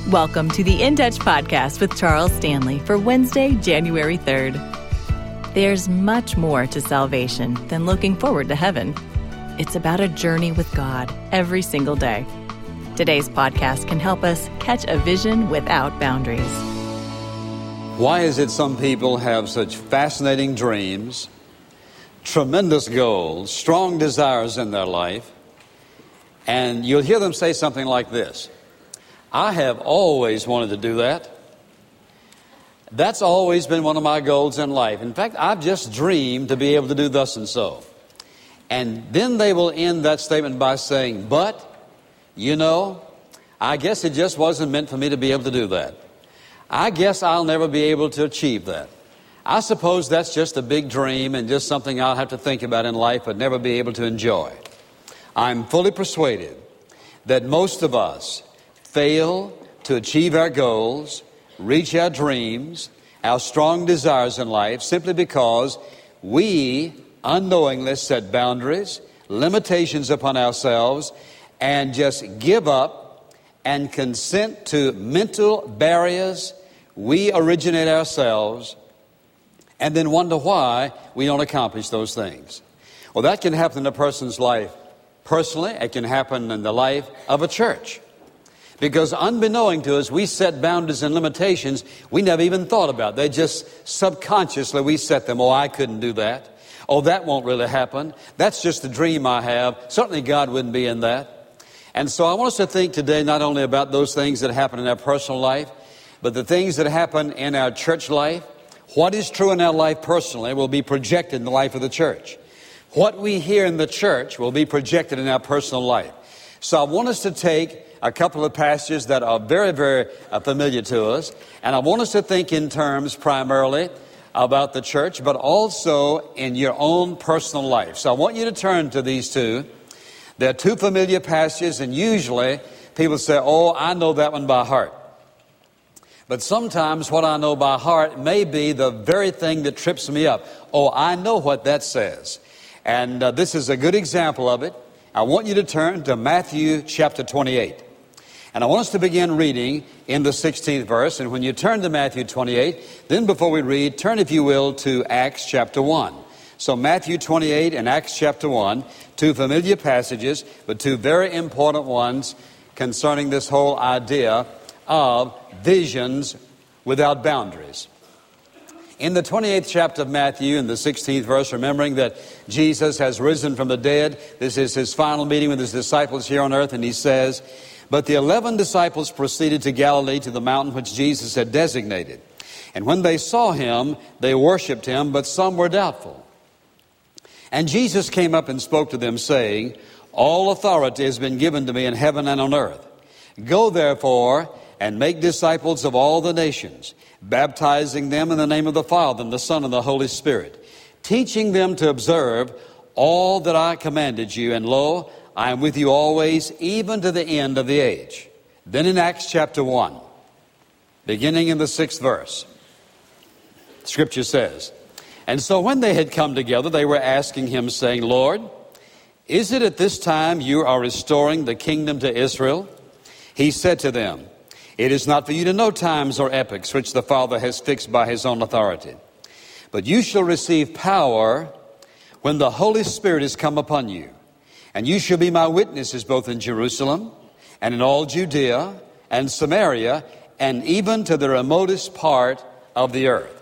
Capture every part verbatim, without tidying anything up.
Welcome to the In Touch podcast with Charles Stanley for Wednesday, January third. There's much more to salvation than looking forward to heaven. It's about a journey with God every single day. Today's podcast can help us catch a vision without boundaries. Why is it some people have such fascinating dreams, tremendous goals, strong desires in their life, and you'll hear them say something like this: I have always wanted to do that. That's always been one of my goals in life. In fact, I've just dreamed to be able to do thus and so. And then they will end that statement by saying, but, you know, I guess it just wasn't meant for me to be able to do that. I guess I'll never be able to achieve that. I suppose that's just a big dream and just something I'll have to think about in life but never be able to enjoy. I'm fully persuaded that most of us fail to achieve our goals, reach our dreams, our strong desires in life, simply because we unknowingly set boundaries, limitations upon ourselves, and just give up and consent to mental barriers we originate ourselves, and then wonder why we don't accomplish those things. Well, that can happen in a person's life personally. It can happen in the life of a church. Because unbeknown to us, we set boundaries and limitations we never even thought about. They just subconsciously, we set them. Oh, I couldn't do that. Oh, that won't really happen. That's just a dream I have. Certainly God wouldn't be in that. And so I want us to think today not only about those things that happen in our personal life, but the things that happen in our church life. What is true in our life personally will be projected in the life of the church. What we hear in the church will be projected in our personal life. So I want us to take a couple of passages that are very, very uh, familiar to us. And I want us to think in terms primarily about the church, but also in your own personal life. So I want you to turn to these two. They're two familiar passages, and usually people say, oh, I know that one by heart. But sometimes what I know by heart may be the very thing that trips me up. Oh, I know what that says. And uh, this is a good example of it. I want you to turn to Matthew chapter twenty-eight. And I want us to begin reading in the sixteenth verse. And when you turn to Matthew twenty-eight, then before we read, turn, if you will, to Acts chapter one. So Matthew twenty-eight and Acts chapter one, two familiar passages, but two very important ones concerning this whole idea of visions without boundaries. In the twenty-eighth chapter of Matthew, in the sixteenth verse, remembering that Jesus has risen from the dead, this is his final meeting with his disciples here on earth, and he says, but the eleven disciples proceeded to Galilee, to the mountain which Jesus had designated. And when they saw him, they worshipped him, but some were doubtful. And Jesus came up and spoke to them, saying, all authority has been given to me in heaven and on earth. Go therefore and make disciples of all the nations, baptizing them in the name of the Father and the Son and the Holy Spirit, teaching them to observe all that I commanded you. And lo, I am with you always, even to the end of the age. Then in Acts chapter one, beginning in the sixth verse, Scripture says, and so when they had come together, they were asking him, saying, Lord, is it at this time you are restoring the kingdom to Israel? He said to them, it is not for you to know times or epochs which the Father has fixed by his own authority. But you shall receive power when the Holy Spirit is come upon you. And you shall be my witnesses both in Jerusalem and in all Judea and Samaria and even to the remotest part of the earth.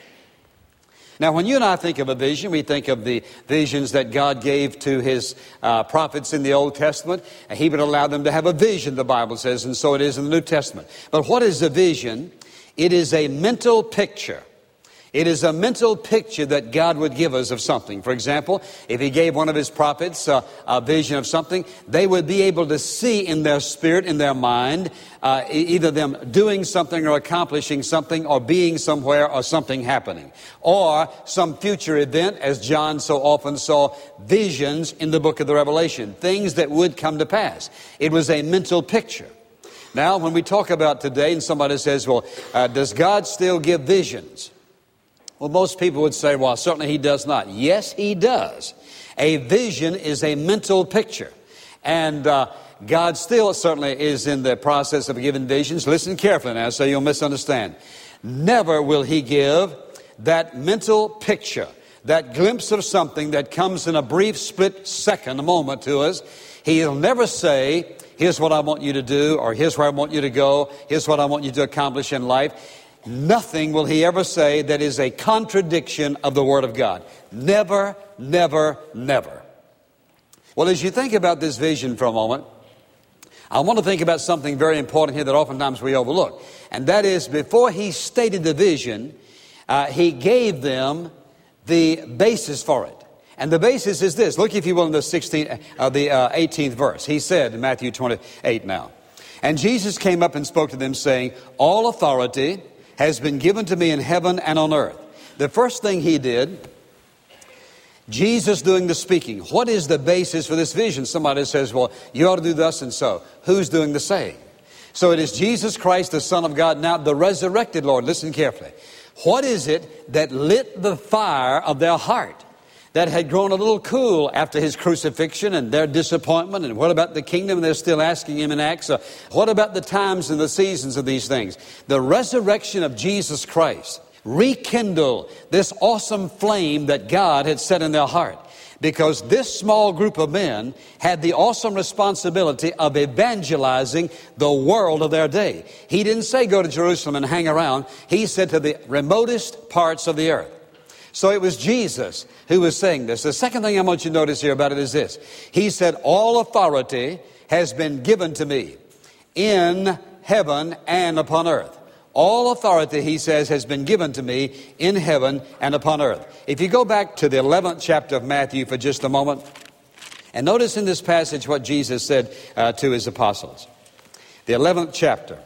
Now, when you and I think of a vision, we think of the visions that God gave to his uh, prophets in the Old Testament. And he would allow them to have a vision, the Bible says, and so it is in the New Testament. But what is a vision? It is a mental picture. It is a mental picture that God would give us of something. For example, if he gave one of his prophets uh, a vision of something, they would be able to see in their spirit, in their mind, uh, either them doing something or accomplishing something or being somewhere or something happening. Or some future event, as John so often saw visions in the book of the Revelation, things that would come to pass. It was a mental picture. Now, when we talk about today and somebody says, well, uh, does God still give visions? Well, most people would say, well, certainly he does not. Yes, he does. A vision is a mental picture. And uh, God still certainly is in the process of giving visions. Listen carefully now so you'll misunderstand. Never will He give that mental picture, that glimpse of something that comes in a brief split second, a moment to us. He'll never say, here's what I want you to do, or here's where I want you to go, here's what I want you to accomplish in life. Nothing will He ever say that is a contradiction of the Word of God. Never, never, never. Well, as you think about this vision for a moment, I want to think about something very important here that oftentimes we overlook. And that is, before He stated the vision, uh, He gave them the basis for it. And the basis is this. Look, if you will, in the sixteenth, uh, the uh, eighteenth verse. He said in Matthew twenty-eight now, "And Jesus came up and spoke to them, saying, All authority has been given to me in heaven and on earth." The first thing He did, Jesus doing the speaking. What is the basis for this vision? Somebody says, well, you ought to do thus and so. Who's doing the saying? So it is Jesus Christ, the Son of God, now the resurrected Lord. Listen carefully. What is it that lit the fire of their heart that had grown a little cool after His crucifixion and their disappointment? And what about the kingdom? They're still asking Him in Acts. So what about the times and the seasons of these things? The resurrection of Jesus Christ rekindle this awesome flame that God had set in their heart. Because this small group of men had the awesome responsibility of evangelizing the world of their day. He didn't say go to Jerusalem and hang around. He said to the remotest parts of the earth. So it was Jesus who was saying this. The second thing I want you to notice here about it is this. He said, all authority has been given to me in heaven and upon earth. All authority, He says, has been given to me in heaven and upon earth. If you go back to the eleventh chapter of Matthew for just a moment, and notice in this passage what Jesus said uh, to His apostles. The eleventh chapter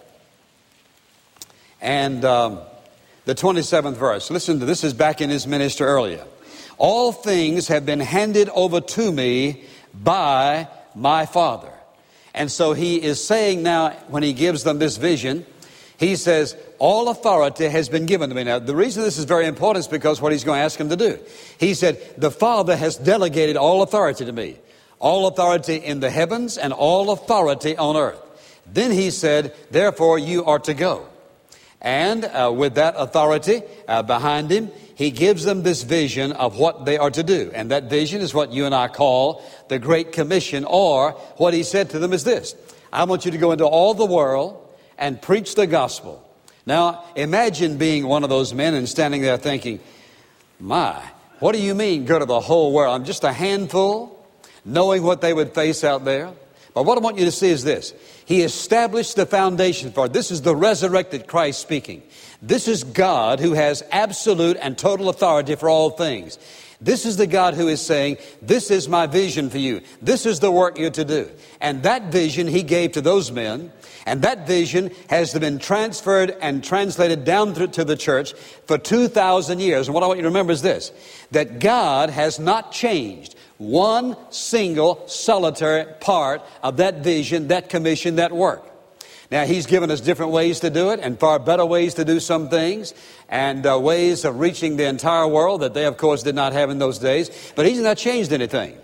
and um, the twenty-seventh verse. Listen to this. This is back in His ministry earlier. All things have been handed over to me by my Father. And so He is saying now, when He gives them this vision, He says, all authority has been given to me. Now, the reason this is very important is because what He's going to ask them to do. He said, the Father has delegated all authority to me. All authority in the heavens and all authority on earth. Then He said, therefore you are to go. And uh, with that authority uh, behind Him, He gives them this vision of what they are to do. And that vision is what you and I call the Great Commission, or what He said to them is this. I want you to go into all the world and preach the gospel. Now, imagine being one of those men and standing there thinking, my, what do you mean go to the whole world? I'm just a handful, knowing what they would face out there. But what I want you to see is this. He established the foundation for it. This is the resurrected Christ speaking. This is God who has absolute and total authority for all things. This is the God who is saying, this is my vision for you. This is the work you're to do. And that vision He gave to those men, and that vision has been transferred and translated down to the church for two thousand years. And what I want you to remember is this, that God has not changed one single solitary part of that vision, that commission, that work. Now, He's given us different ways to do it and far better ways to do some things and uh, ways of reaching the entire world that they, of course, did not have in those days. But He's not changed anything.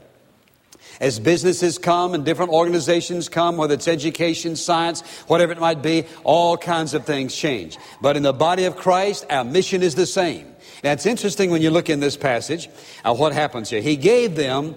As businesses come and different organizations come, whether it's education, science, whatever it might be, all kinds of things change. But in the body of Christ, our mission is the same. Now, it's interesting when you look in this passage, uh, what happens here. He gave them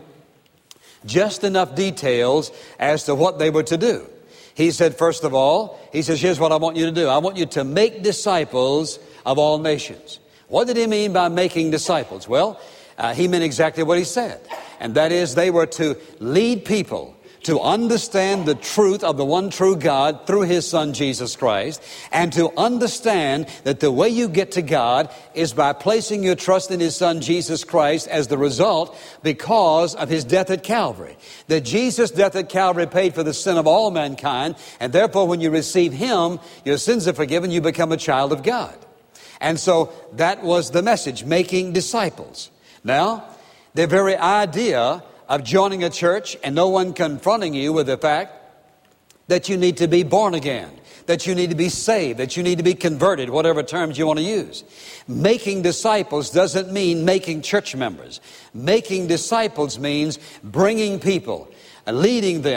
just enough details as to what they were to do. He said, first of all, He says, here's what I want you to do. I want you to make disciples of all nations. What did He mean by making disciples? Well, uh, He meant exactly what He said. And that is, they were to lead people to understand the truth of the one true God through His Son, Jesus Christ, and to understand that the way you get to God is by placing your trust in His Son, Jesus Christ, as the result because of His death at Calvary. That Jesus' death at Calvary paid for the sin of all mankind, and therefore when you receive Him, your sins are forgiven, you become a child of God. And so that was the message, making disciples. Now, the very idea of joining a church and no one confronting you with the fact that you need to be born again, that you need to be saved, that you need to be converted, whatever terms you want to use. Making disciples doesn't mean making church members. Making disciples means bringing people, leading them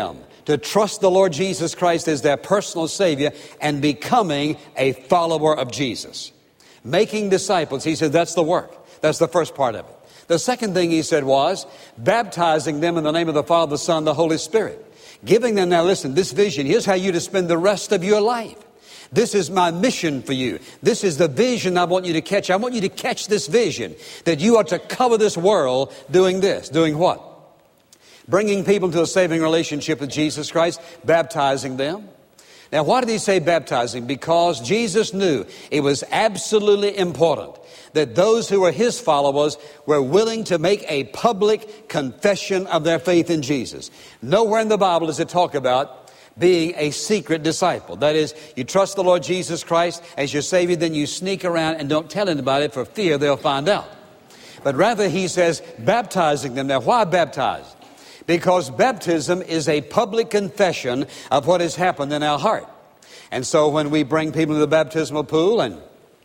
to trust the Lord Jesus Christ as their personal Savior and becoming a follower of Jesus. Making disciples, he said, that's the work. That's the first part of it. The second thing he said was baptizing them in the name of the Father, the Son, the Holy Spirit. Giving them, now listen, this vision. Here's how you to spend the rest of your life. This is my mission for you. This is the vision I want you to catch. I want you to catch this vision that you are to cover this world doing this. Doing what? Bringing people to a saving relationship with Jesus Christ, baptizing them. Now, why did he say baptizing? Because Jesus knew it was absolutely important that those who were his followers were willing to make a public confession of their faith in Jesus. Nowhere in the Bible does it talk about being a secret disciple. That is, you trust the Lord Jesus Christ as your Savior, then you sneak around and don't tell anybody for fear they'll find out. But rather, he says, baptizing them. Now, why baptize? Because baptism is a public confession of what has happened in our heart. And so when we bring people to the baptismal pool and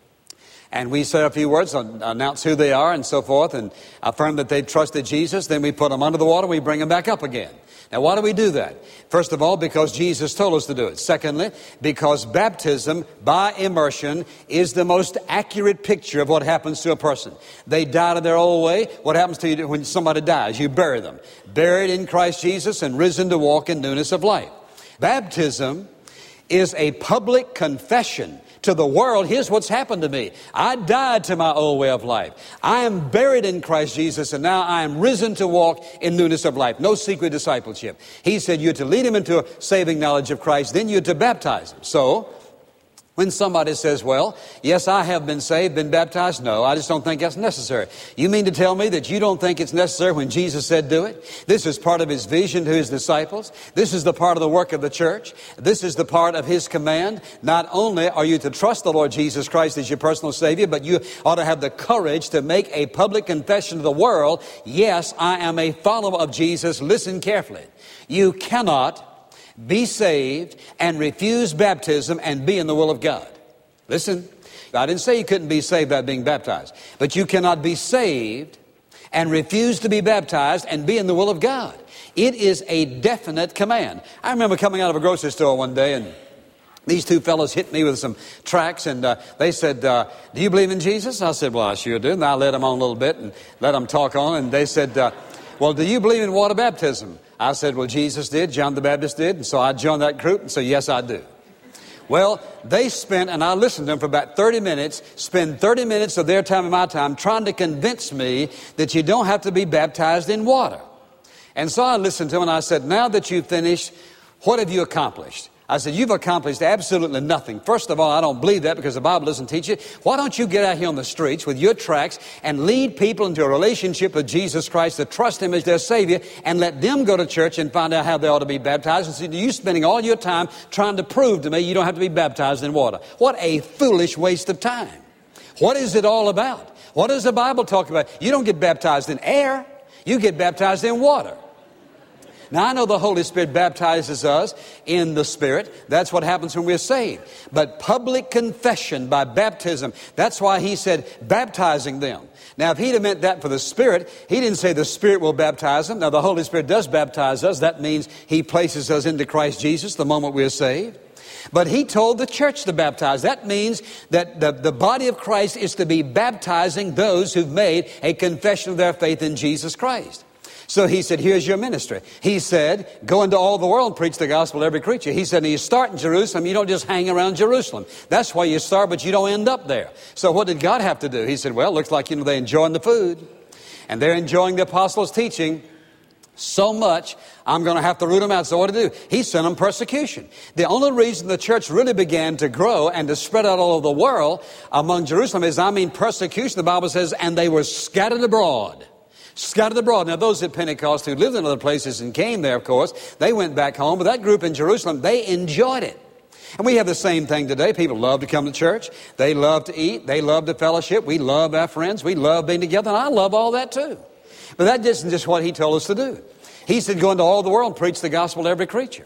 and we say a few words, announce who they are and so forth, and affirm that they've trusted Jesus, then we put them under the water, we bring them back up again. Now, why do we do that? First of all, because Jesus told us to do it. Secondly, because baptism by immersion is the most accurate picture of what happens to a person. They die to their old way. What happens to you when somebody dies? You bury them. Buried in Christ Jesus and risen to walk in newness of life. Baptism is a public confession to the world. Here's what's happened to me. I died to my old way of life. I am buried in Christ Jesus, and now I am risen to walk in newness of life. No secret discipleship. He said you're to lead him into a saving knowledge of Christ, then you're to baptize him. So, when somebody says, well, yes, I have been saved, been baptized, no, I just don't think that's necessary. You mean to tell me that you don't think it's necessary when Jesus said do it? This is part of his vision to his disciples. This is the part of the work of the church. This is the part of his command. Not only are you to trust the Lord Jesus Christ as your personal Savior, but you ought to have the courage to make a public confession to the world. Yes, I am a follower of Jesus. Listen carefully. You cannot be saved and refuse baptism and be in the will of God. Listen, I didn't say you couldn't be saved by being baptized, but you cannot be saved and refuse to be baptized and be in the will of God. It is a definite command. I remember coming out of a grocery store one day, and these two fellows hit me with some tracts, and uh, they said, uh, do you believe in Jesus? I said, well, I sure do. And I led them on a little bit and let them talk on, and they said, uh, well, do you believe in water baptism? I said, well, Jesus did, John the Baptist did, and so I joined that group, and so yes, I do. Well, they spent, and I listened to them for about thirty minutes, spend thirty minutes of their time and my time trying to convince me that you don't have to be baptized in water. And so I listened to them, and I said, now that you've finished, what have you accomplished? I said, you've accomplished absolutely nothing. First of all, I don't believe that because the Bible doesn't teach it. Why don't you get out here on the streets with your tracts and lead people into a relationship with Jesus Christ, to trust him as their Savior, and let them go to church and find out how they ought to be baptized, instead of you spending all your time trying to prove to me you don't have to be baptized in water. What a foolish waste of time. What is it all about? What does the Bible talk about? You don't get baptized in air. You get baptized in water. Now, I know the Holy Spirit baptizes us in the Spirit. That's what happens when we're saved. But public confession by baptism, that's why he said baptizing them. Now, if he'd have meant that for the Spirit, he didn't say the Spirit will baptize them. Now, the Holy Spirit does baptize us. That means he places us into Christ Jesus the moment we're saved. But he told the church to baptize. That means that the, the body of Christ is to be baptizing those who've made a confession of their faith in Jesus Christ. So he said, here's your ministry. He said, go into all the world and preach the gospel to every creature. He said, you start in Jerusalem, you don't just hang around Jerusalem. That's why you start, but you don't end up there. So what did God have to do? He said, well, it looks like, you know, they're enjoying the food. And they're enjoying the apostles' teaching so much, I'm going to have to root them out. So what to do? He sent them persecution. The only reason the church really began to grow and to spread out all over the world among Jerusalem is, I mean, persecution. The Bible says, and they were scattered abroad. Scattered abroad. Now, those at Pentecost who lived in other places and came there, of course, they went back home. But that group in Jerusalem, they enjoyed it. And we have the same thing today. People love to come to church. They love to eat. They love to fellowship. We love our friends. We love being together. And I love all that too. But that isn't just what he told us to do. He said, go into all the world and preach the gospel to every creature.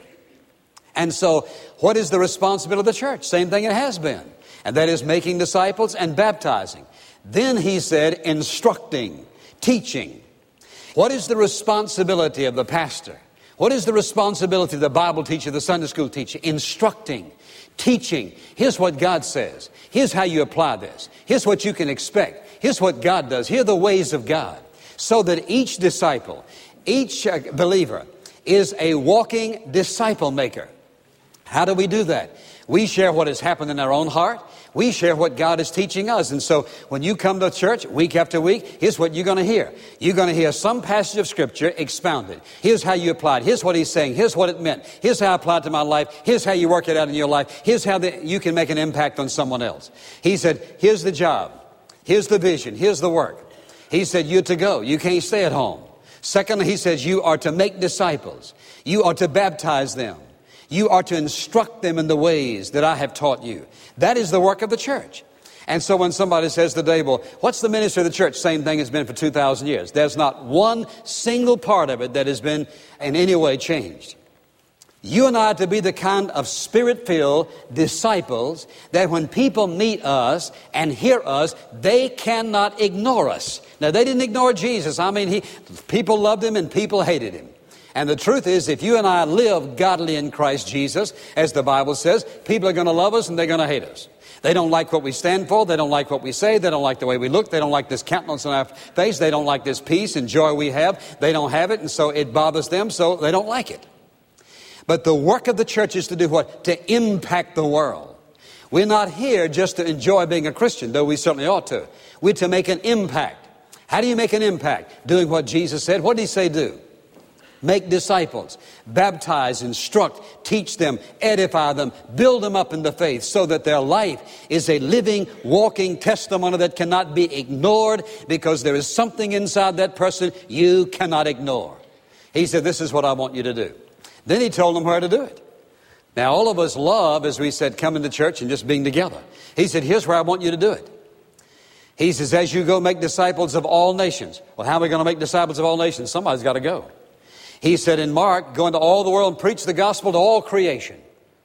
And so, what is the responsibility of the church? Same thing it has been. And that is making disciples and baptizing. Then he said, instructing, teaching. What is the responsibility of the pastor? What is the responsibility of the Bible teacher, the Sunday school teacher? Instructing, teaching. Here's what God says. Here's how you apply this. Here's what you can expect. Here's what God does. Here are the ways of God. So that each disciple, each uh, believer is a walking disciple maker. How do we do that? We share what has happened in our own heart. We share what God is teaching us. And so when you come to church week after week, here's what you're going to hear. You're going to hear some passage of Scripture expounded. Here's how you apply it. Here's what he's saying. Here's what it meant. Here's how I apply it to my life. Here's how you work it out in your life. Here's how the, you can make an impact on someone else. He said, here's the job. Here's the vision. Here's the work. He said, you're to go. You can't stay at home. Secondly, he says, you are to make disciples. You are to baptize them. You are to instruct them in the ways that I have taught you. That is the work of the church. And so when somebody says today, well, what's the ministry of the church? Same thing has been for two thousand years. There's not one single part of it that has been in any way changed. You and I are to be the kind of Spirit-filled disciples that when people meet us and hear us, they cannot ignore us. Now, they didn't ignore Jesus. I mean, he, people loved him and people hated him. And the truth is, if you and I live godly in Christ Jesus, as the Bible says, people are going to love us and they're going to hate us. They don't like what we stand for. They don't like what we say. They don't like the way we look. They don't like this countenance on our face. They don't like this peace and joy we have. They don't have it, and so it bothers them, so they don't like it. But the work of the church is to do what? To impact the world. We're not here just to enjoy being a Christian, though we certainly ought to. We're to make an impact. How do you make an impact? Doing what Jesus said. What did he say do? Make disciples, baptize, instruct, teach them, edify them, build them up in the faith so that their life is a living, walking testimony that cannot be ignored because there is something inside that person you cannot ignore. He said, this is what I want you to do. Then he told them where to do it. Now, all of us love, as we said, coming to church and just being together. He said, here's where I want you to do it. He says, as you go, make disciples of all nations. Well, how are we going to make disciples of all nations? Somebody's got to go. He said in Mark, go into all the world and preach the gospel to all creation.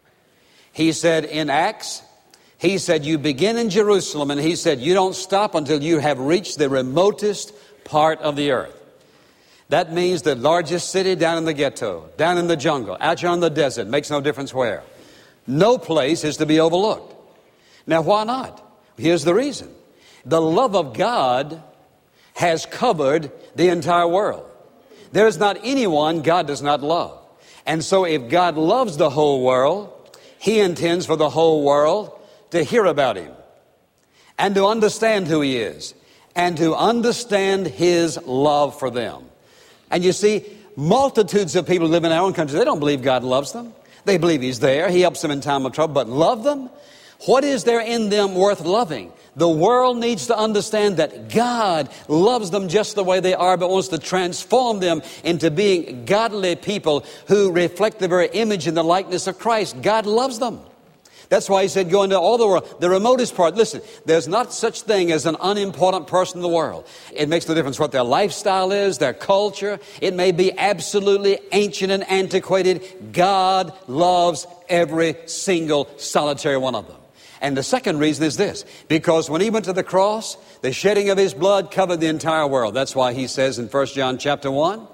He said in Acts, he said, you begin in Jerusalem, and he said, you don't stop until you have reached the remotest part of the earth. That means the largest city down in the ghetto, down in the jungle, out here on the desert, makes no difference where. No place is to be overlooked. Now, why not? Here's the reason. The love of God has covered the entire world. There is not anyone God does not love. And so if God loves the whole world, he intends for the whole world to hear about him and to understand who he is and to understand his love for them. And you see, multitudes of people live in our own country. They don't believe God loves them. They believe he's there. He helps them in time of trouble. But love them? What is there in them worth loving? The world needs to understand that God loves them just the way they are, but wants to transform them into being godly people who reflect the very image and the likeness of Christ. God loves them. That's why he said, go into all the world. The remotest part, listen, there's not such thing as an unimportant person in the world. It makes no difference what their lifestyle is, their culture. It may be absolutely ancient and antiquated. God loves every single solitary one of them. And the second reason is this, because when he went to the cross, the shedding of his blood covered the entire world. That's why he says in First John chapter one,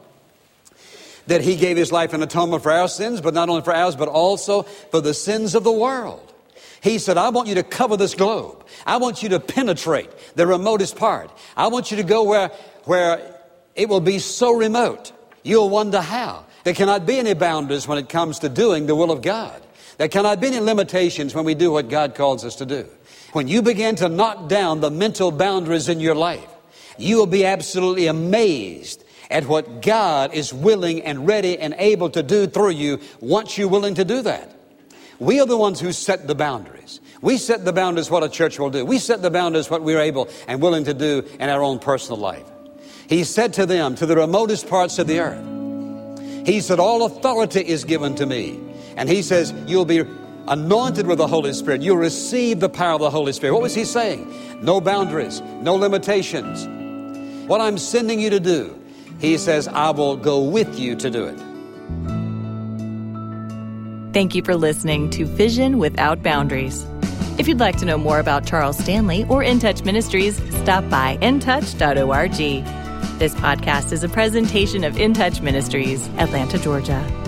that he gave his life an atonement for our sins, but not only for ours, but also for the sins of the world. He said, I want you to cover this globe. I want you to penetrate the remotest part. I want you to go where, where it will be so remote, you'll wonder how. There cannot be any boundaries when it comes to doing the will of God. There cannot be any limitations when we do what God calls us to do. When you begin to knock down the mental boundaries in your life, you will be absolutely amazed at what God is willing and ready and able to do through you once you're willing to do that. We are the ones who set the boundaries. We set the boundaries what a church will do. We set the boundaries what we're able and willing to do in our own personal life. He said to them, to the remotest parts of the earth, he said, all authority is given to me. And he says, you'll be anointed with the Holy Spirit. You'll receive the power of the Holy Spirit. What was he saying? No boundaries, no limitations. What I'm sending you to do, he says, I will go with you to do it. Thank you for listening to Vision Without Boundaries. If you'd like to know more about Charles Stanley or In Touch Ministries, stop by in touch dot org. This podcast is a presentation of In Touch Ministries, Atlanta, Georgia.